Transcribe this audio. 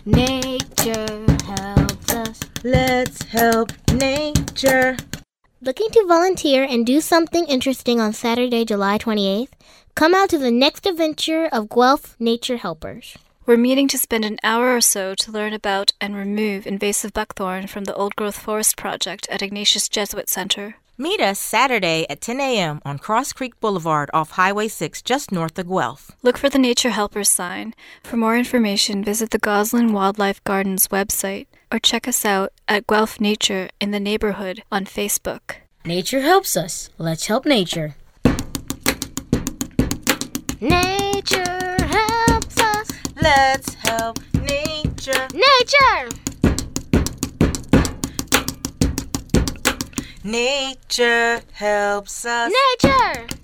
Nature helps us. Let's help nature. Looking to volunteer and do something interesting on Saturday, July 28th? Come out to the next adventure of Guelph Nature Helpers. We're meeting to spend an hour or so to learn about and remove invasive buckthorn from the Old Growth Forest Project at Ignatius Jesuit Center. Meet us Saturday at 10 a.m. on Cross Creek Boulevard off Highway 6 just north of Guelph. Look for the Nature Helpers sign. For more information, visit the Goslin Wildlife Gardens website or check us out at Guelph Nature in the Neighborhood on Facebook. Nature helps us. Let's help nature. Nature helps us. Let's help nature. Nature! Nature helps us. Nature!